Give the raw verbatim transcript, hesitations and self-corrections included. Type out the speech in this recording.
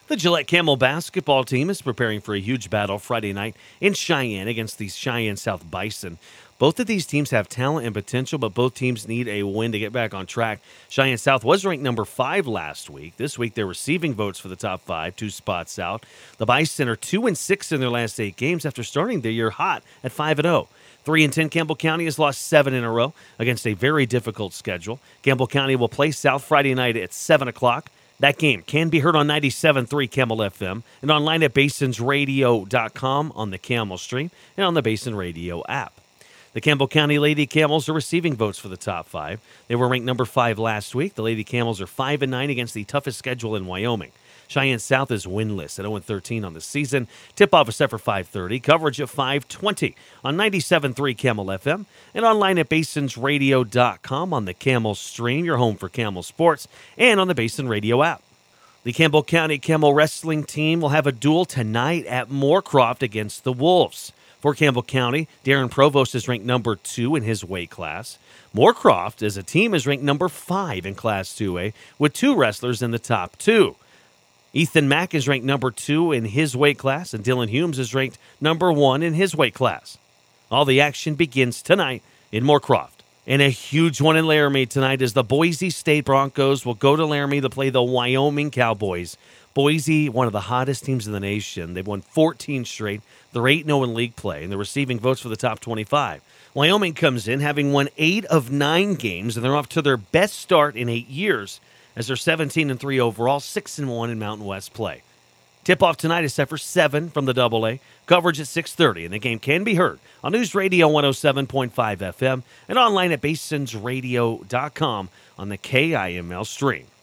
The Gillette Camel basketball team is preparing for a huge battle Friday night in Cheyenne against the Cheyenne South Bison. Both of these teams have talent and potential, but both teams need a win to get back on track. Cheyenne South was ranked number five last week. This week they're receiving votes for the top five, two spots out. The Bison are two and six in their last eight games after starting the year hot at five and zero. Three and ten, Campbell County has lost seven in a row against a very difficult schedule. Campbell County will play South Friday night at seven o'clock. That game can be heard on ninety-seven point three Camel F M and online at basins radio dot com on the Camel stream and on the Basin Radio app. The Campbell County Lady Camels are receiving votes for the top five. They were ranked number five last week. The Lady Camels are five and nine against the toughest schedule in Wyoming. Cheyenne South is winless at oh and thirteen on the season. Tip-off is set for five thirty. Coverage at five twenty on ninety-seven point three Camel F M and online at basins radio dot com on the Camel stream, your home for Camel sports, and on the Basin Radio app. The Campbell County Camel Wrestling team will have a duel tonight at Moorcroft against the Wolves. For Campbell County, Darren Provost is ranked number two in his weight class. Moorcroft, as a team, is ranked number five in Class two A, with two wrestlers in the top two. Ethan Mack is ranked number two in his weight class, and Dylan Humes is ranked number one in his weight class. All the action begins tonight in Moorcroft. And a huge one in Laramie tonight as the Boise State Broncos will go to Laramie to play the Wyoming Cowboys. Boise, one of the hottest teams in the nation. They've won fourteen straight. They're eight and oh in league play, and they're receiving votes for the top twenty-five. Wyoming comes in having won eight of nine games, and they're off to their best start in eight years as they're seventeen and three overall, six and one in Mountain West play. Tip-off tonight is set for seven from the Double A. Coverage at six thirty, and the game can be heard on News Radio one oh seven point five F M and online at basins radio dot com on the K I M L stream.